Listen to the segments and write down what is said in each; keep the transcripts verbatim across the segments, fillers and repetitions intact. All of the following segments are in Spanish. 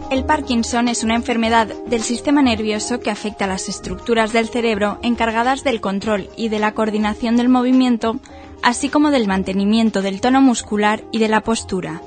El Parkinson es una enfermedad del sistema nervioso que afecta a las estructuras del cerebro encargadas del control y de la coordinación del movimiento, así como del mantenimiento del tono muscular y de la postura.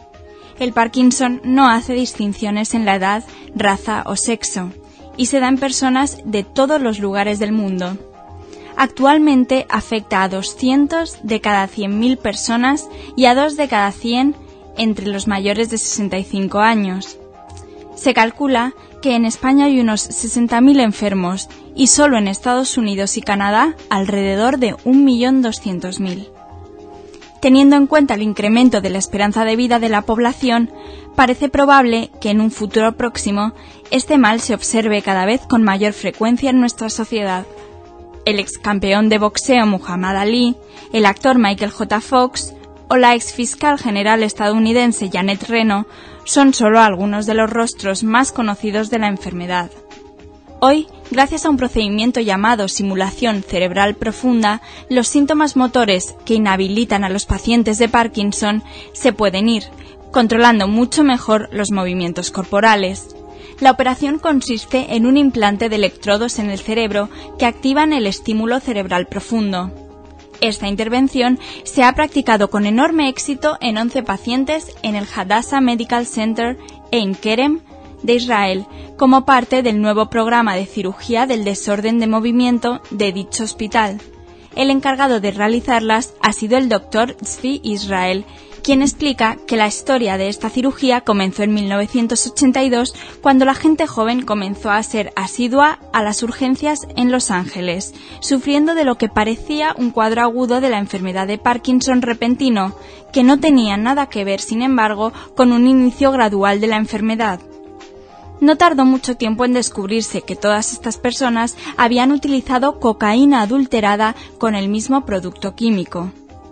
El Parkinson no hace distinciones en la edad, raza o sexo, y se da en personas de todos los lugares del mundo. Actualmente afecta a doscientos de cada cien mil personas y a dos de cada cien entre los mayores de sesenta y cinco años. Se calcula que en España hay unos sesenta mil enfermos y solo en Estados Unidos y Canadá alrededor de un millón doscientos mil. Teniendo en cuenta el incremento de la esperanza de vida de la población, parece probable que en un futuro próximo este mal se observe cada vez con mayor frecuencia en nuestra sociedad. El ex campeón de boxeo Muhammad Ali, el actor Michael J. Fox o la ex fiscal general estadounidense Janet Reno son solo algunos de los rostros más conocidos de la enfermedad. Hoy, gracias a un procedimiento llamado simulación cerebral profunda, los síntomas motores que inhabilitan a los pacientes de Parkinson se pueden ir, controlando mucho mejor los movimientos corporales. La operación consiste en un implante de electrodos en el cerebro que activan el estímulo cerebral profundo. Esta intervención se ha practicado con enorme éxito en once pacientes en el Hadassah Medical Center en Kerem de Israel, como parte del nuevo programa de cirugía del desorden de movimiento de dicho hospital. El encargado de realizarlas ha sido el doctor Zvi Israel, quien explica que la historia de esta cirugía comenzó en mil novecientos ochenta y dos, cuando la gente joven comenzó a ser asidua a las urgencias en Los Ángeles, sufriendo de lo que parecía un cuadro agudo de la enfermedad de Parkinson repentino, que no tenía nada que ver, sin embargo, con un inicio gradual de la enfermedad. No tardó mucho tiempo en descubrirse que todas estas personas habían utilizado cocaína adulterada con el mismo producto químico.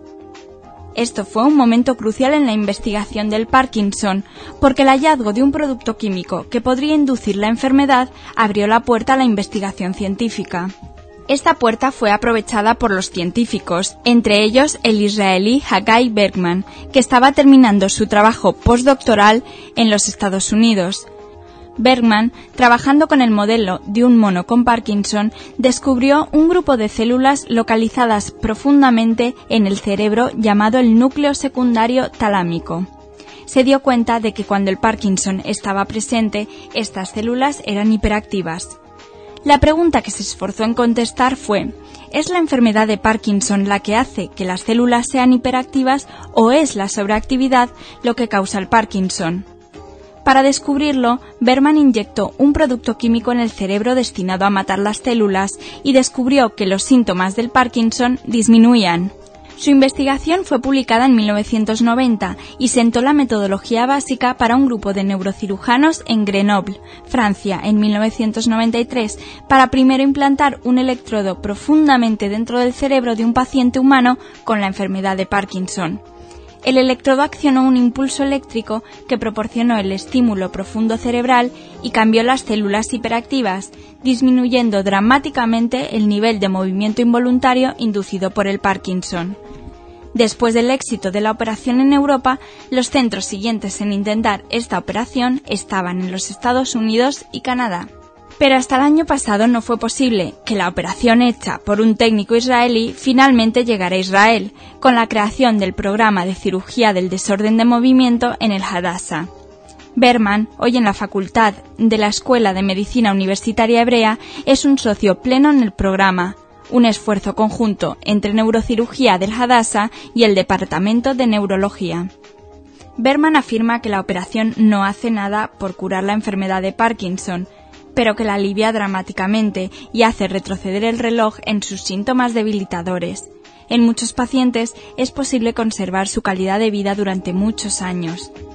Esto fue un momento crucial en la investigación del Parkinson, porque el hallazgo de un producto químico que podría inducir la enfermedad abrió la puerta a la investigación científica. Esta puerta fue aprovechada por los científicos, entre ellos el israelí Hagai Bergman, que estaba terminando su trabajo postdoctoral en los Estados Unidos. Bergman, trabajando con el modelo de un mono con Parkinson, descubrió un grupo de células localizadas profundamente en el cerebro llamado el núcleo secundario talámico. Se dio cuenta de que cuando el Parkinson estaba presente, estas células eran hiperactivas. La pregunta que se esforzó en contestar fue: ¿es la enfermedad de Parkinson la que hace que las células sean hiperactivas o es la sobreactividad lo que causa el Parkinson? Para descubrirlo, Bergman inyectó un producto químico en el cerebro destinado a matar las células y descubrió que los síntomas del Parkinson disminuían. Su investigación fue publicada en mil novecientos noventa y sentó la metodología básica para un grupo de neurocirujanos en Grenoble, Francia, en mil novecientos noventa y tres, para primero implantar un electrodo profundamente dentro del cerebro de un paciente humano con la enfermedad de Parkinson. El electrodo accionó un impulso eléctrico que proporcionó el estímulo profundo cerebral y cambió las células hiperactivas, disminuyendo dramáticamente el nivel de movimiento involuntario inducido por el Parkinson. Después del éxito de la operación en Europa, los centros siguientes en intentar esta operación estaban en los Estados Unidos y Canadá. Pero hasta el año pasado no fue posible que la operación hecha por un técnico israelí finalmente llegara a Israel, con la creación del programa de cirugía del desorden de movimiento en el Hadassah. Bergman, hoy en la Facultad de la Escuela de Medicina Universitaria Hebrea, es un socio pleno en el programa, un esfuerzo conjunto entre neurocirugía del Hadassah y el Departamento de Neurología. Bergman afirma que la operación no hace nada por curar la enfermedad de Parkinson, pero que la alivia dramáticamente y hace retroceder el reloj en sus síntomas debilitadores. En muchos pacientes es posible conservar su calidad de vida durante muchos años.